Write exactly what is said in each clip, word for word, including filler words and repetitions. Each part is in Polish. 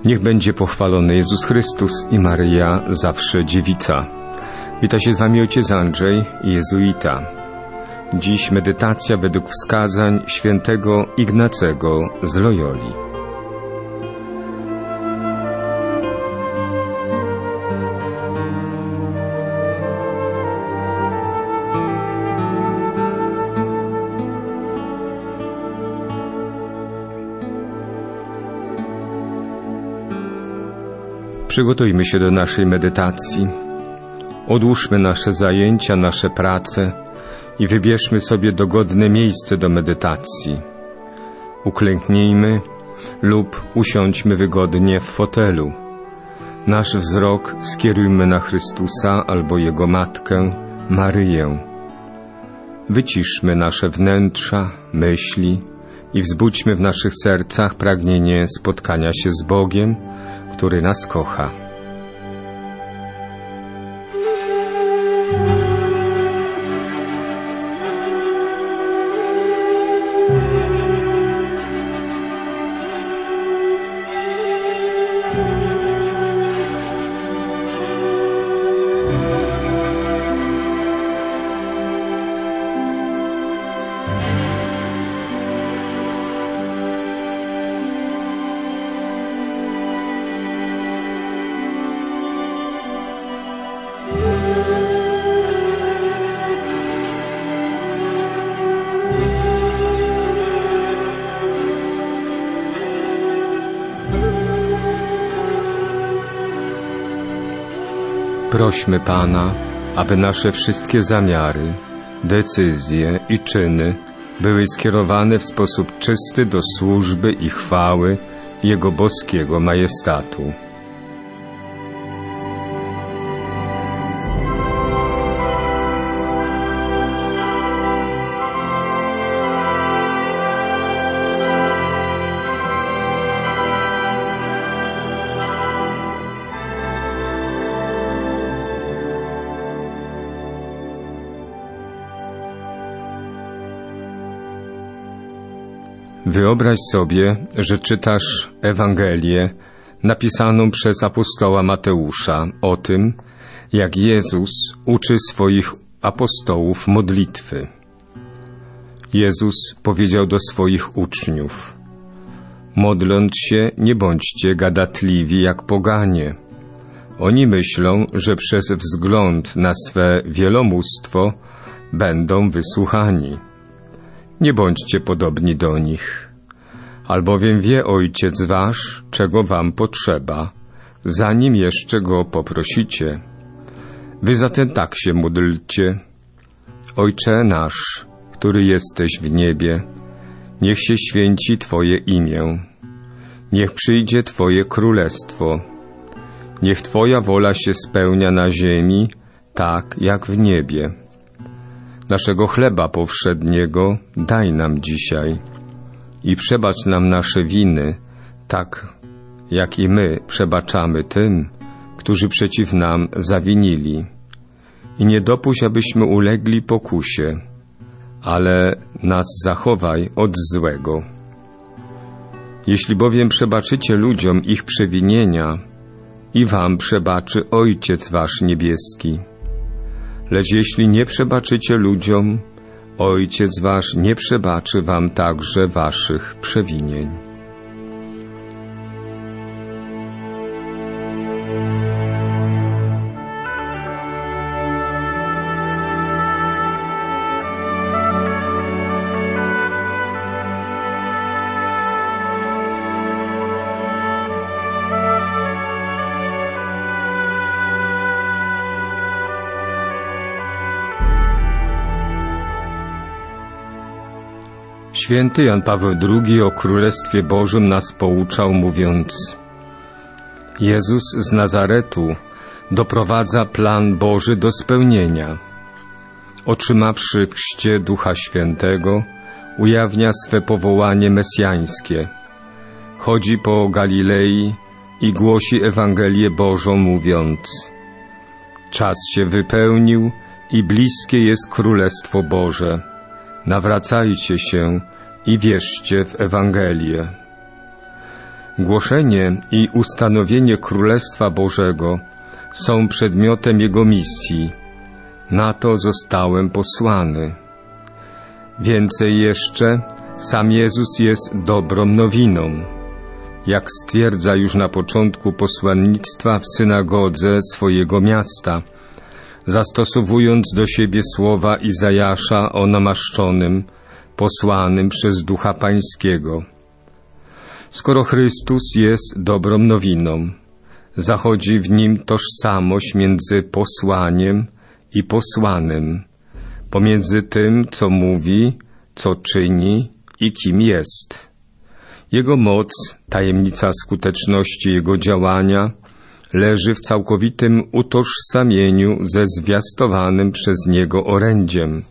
Niech będzie pochwalony Jezus Chrystus i Maryja, zawsze dziewica. Wita się z wami ojciec Andrzej, jezuita. Dziś medytacja według wskazań świętego Ignacego z Loyoli. Przygotujmy się do naszej medytacji. Odłóżmy nasze zajęcia, nasze prace i wybierzmy sobie dogodne miejsce do medytacji. Uklęknijmy lub usiądźmy wygodnie w fotelu. Nasz wzrok skierujmy na Chrystusa albo Jego Matkę, Maryję. Wyciszmy nasze wnętrza, myśli i wzbudźmy w naszych sercach pragnienie spotkania się z Bogiem, który nas kocha. Prośmy Pana, aby nasze wszystkie zamiary, decyzje i czyny były skierowane w sposób czysty do służby i chwały Jego boskiego majestatu. Wyobraź sobie, że czytasz Ewangelię napisaną przez apostoła Mateusza o tym, jak Jezus uczy swoich apostołów modlitwy. Jezus powiedział do swoich uczniów: modląc się, nie bądźcie gadatliwi jak poganie. Oni myślą, że przez wzgląd na swe wielomóstwo będą wysłuchani. Nie bądźcie podobni do nich, albowiem wie Ojciec wasz, czego wam potrzeba, zanim jeszcze Go poprosicie. Wy zatem tak się módlcie: Ojcze nasz, który jesteś w niebie, niech się święci Twoje imię, niech przyjdzie Twoje królestwo, niech Twoja wola się spełnia na ziemi, tak jak w niebie. Naszego chleba powszedniego daj nam dzisiaj i przebacz nam nasze winy, tak jak i my przebaczamy tym, którzy przeciw nam zawinili. I nie dopuść, abyśmy ulegli pokusie, ale nas zachowaj od złego. Jeśli bowiem przebaczycie ludziom ich przewinienia, i wam przebaczy Ojciec wasz niebieski. Lecz jeśli nie przebaczycie ludziom, Ojciec wasz nie przebaczy wam także waszych przewinień. Święty Jan Paweł drugi o Królestwie Bożym nas pouczał, mówiąc: Jezus z Nazaretu doprowadza plan Boży do spełnienia. Otrzymawszy w chrzcie Ducha Świętego, ujawnia swe powołanie mesjańskie. Chodzi po Galilei i głosi Ewangelię Bożą, mówiąc: czas się wypełnił i bliskie jest Królestwo Boże. Nawracajcie się i wierzcie w Ewangelię. Głoszenie i ustanowienie Królestwa Bożego są przedmiotem Jego misji. Na to zostałem posłany. Więcej jeszcze, sam Jezus jest dobrą nowiną. Jak stwierdza już na początku posłannictwa w synagodze swojego miasta, zastosowując do siebie słowa Izajasza o namaszczonym, posłanym przez Ducha Pańskiego. Skoro Chrystus jest dobrą nowiną, zachodzi w nim tożsamość między posłaniem i posłanym, pomiędzy tym, co mówi, co czyni i kim jest. Jego moc, tajemnica skuteczności Jego działania, leży w całkowitym utożsamieniu ze zwiastowanym przez Niego orędziem.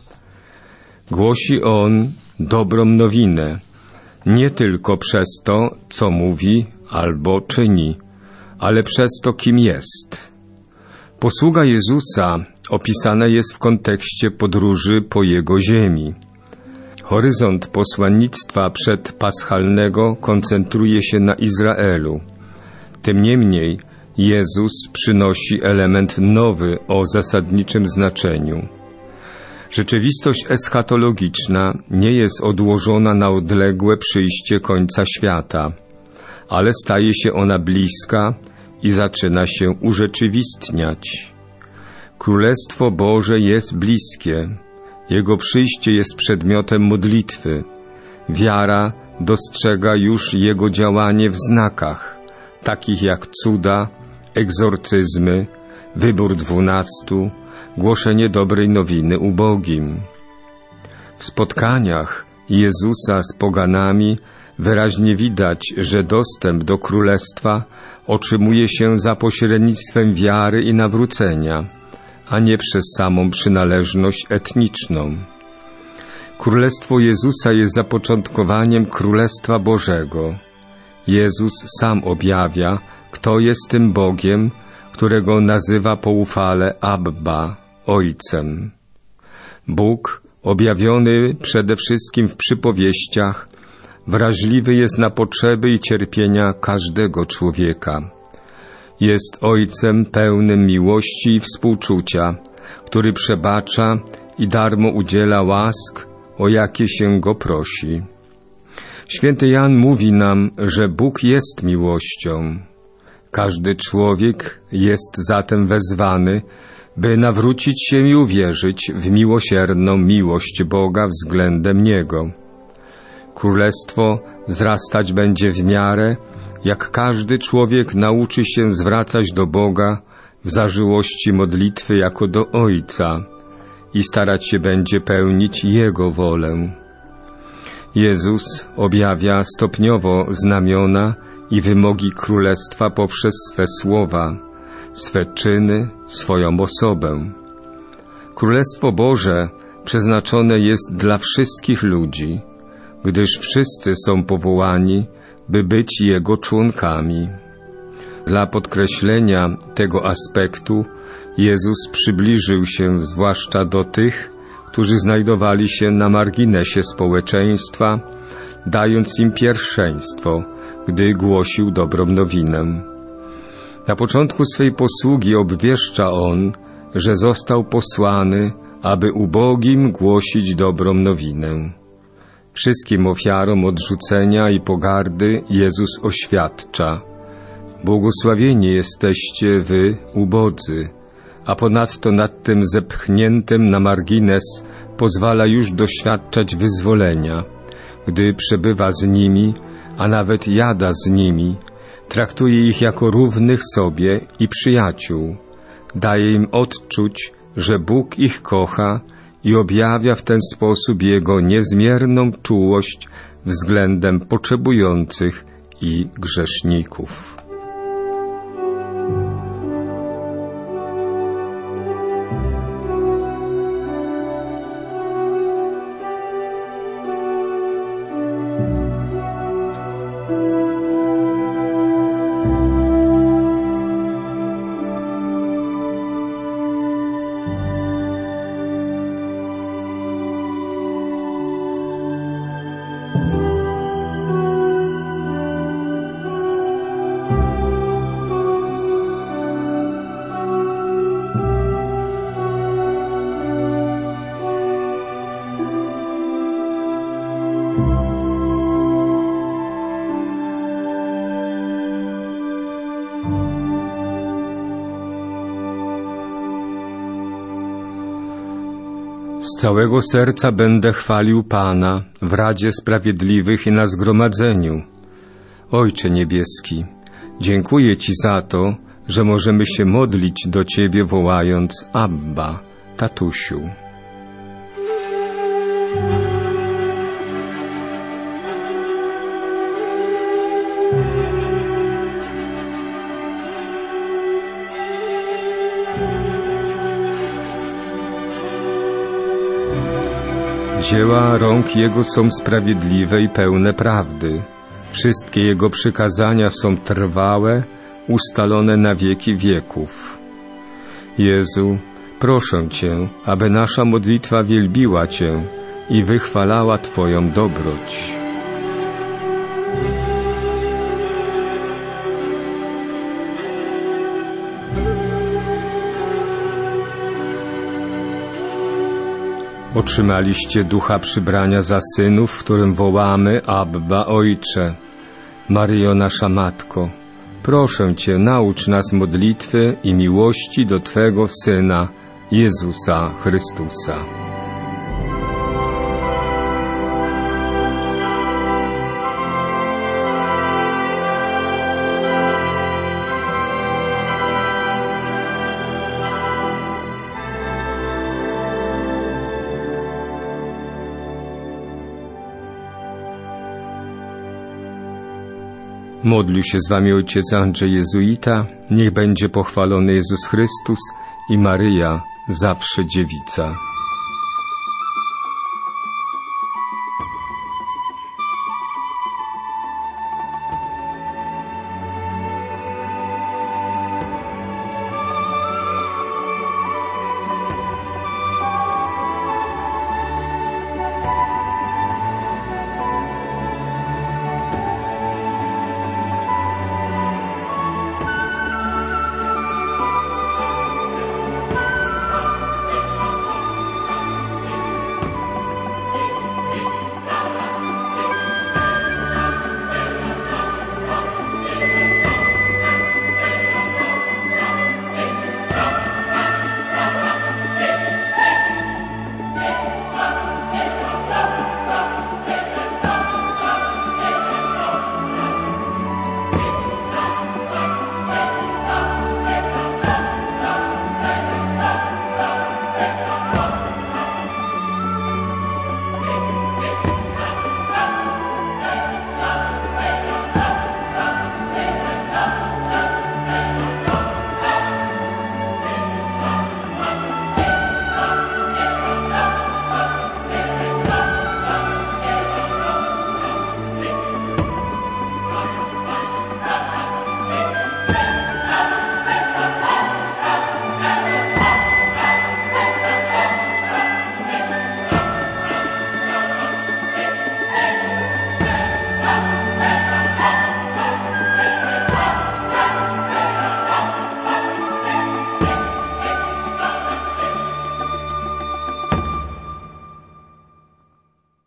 Głosi On dobrą nowinę, nie tylko przez to, co mówi albo czyni, ale przez to, kim jest. Posługa Jezusa opisana jest w kontekście podróży po Jego ziemi. Horyzont posłannictwa przedpaschalnego koncentruje się na Izraelu. Tym niemniej Jezus przynosi element nowy o zasadniczym znaczeniu. Rzeczywistość eschatologiczna nie jest odłożona na odległe przyjście końca świata, ale staje się ona bliska i zaczyna się urzeczywistniać. Królestwo Boże jest bliskie. Jego przyjście jest przedmiotem modlitwy. Wiara dostrzega już Jego działanie w znakach, takich jak cuda, egzorcyzmy, wybór dwunastu, głoszenie dobrej nowiny ubogim. W spotkaniach Jezusa z poganami wyraźnie widać, że dostęp do Królestwa otrzymuje się za pośrednictwem wiary i nawrócenia, a nie przez samą przynależność etniczną. Królestwo Jezusa jest zapoczątkowaniem Królestwa Bożego. Jezus sam objawia, kto jest tym Bogiem, którego nazywa poufale Abba, Ojcem. Bóg, objawiony przede wszystkim w przypowieściach, wrażliwy jest na potrzeby i cierpienia każdego człowieka. Jest Ojcem pełnym miłości i współczucia, który przebacza i darmo udziela łask, o jakie się Go prosi. Święty Jan mówi nam, że Bóg jest miłością. Każdy człowiek jest zatem wezwany, by nawrócić się i uwierzyć w miłosierną miłość Boga względem Niego. Królestwo wzrastać będzie w miarę, jak każdy człowiek nauczy się zwracać do Boga w zażyłości modlitwy jako do Ojca i starać się będzie pełnić Jego wolę. Jezus objawia stopniowo znamiona i wymogi Królestwa poprzez swe słowa, swe czyny, swoją osobę. Królestwo Boże przeznaczone jest dla wszystkich ludzi, gdyż wszyscy są powołani, by być Jego członkami. Dla podkreślenia tego aspektu Jezus przybliżył się zwłaszcza do tych, którzy znajdowali się na marginesie społeczeństwa, dając im pierwszeństwo, gdy głosił dobrą nowinę. Na początku swej posługi obwieszcza On, że został posłany, aby ubogim głosić dobrą nowinę. Wszystkim ofiarom odrzucenia i pogardy Jezus oświadcza: błogosławieni jesteście wy, ubodzy, a ponadto nad tym zepchniętym na margines pozwala już doświadczać wyzwolenia, gdy przebywa z nimi, a nawet jada z nimi, traktuje ich jako równych sobie i przyjaciół, daje im odczuć, że Bóg ich kocha i objawia w ten sposób Jego niezmierną czułość względem potrzebujących i grzeszników. Z całego serca będę chwalił Pana w Radzie Sprawiedliwych i na zgromadzeniu. Ojcze Niebieski, dziękuję Ci za to, że możemy się modlić do Ciebie wołając Abba, tatusiu. Dzieła rąk Jego są sprawiedliwe i pełne prawdy. Wszystkie Jego przykazania są trwałe, ustalone na wieki wieków. Jezu, proszę Cię, aby nasza modlitwa wielbiła Cię i wychwalała Twoją dobroć. Otrzymaliście ducha przybrania za synów, w którym wołamy Abba, Ojcze. Maryjo, nasza Matko, proszę Cię, naucz nas modlitwy i miłości do Twego Syna, Jezusa Chrystusa. Modlił się z Wami ojciec Andrzej Jezuita. Niech będzie pochwalony Jezus Chrystus i Maryja, zawsze dziewica.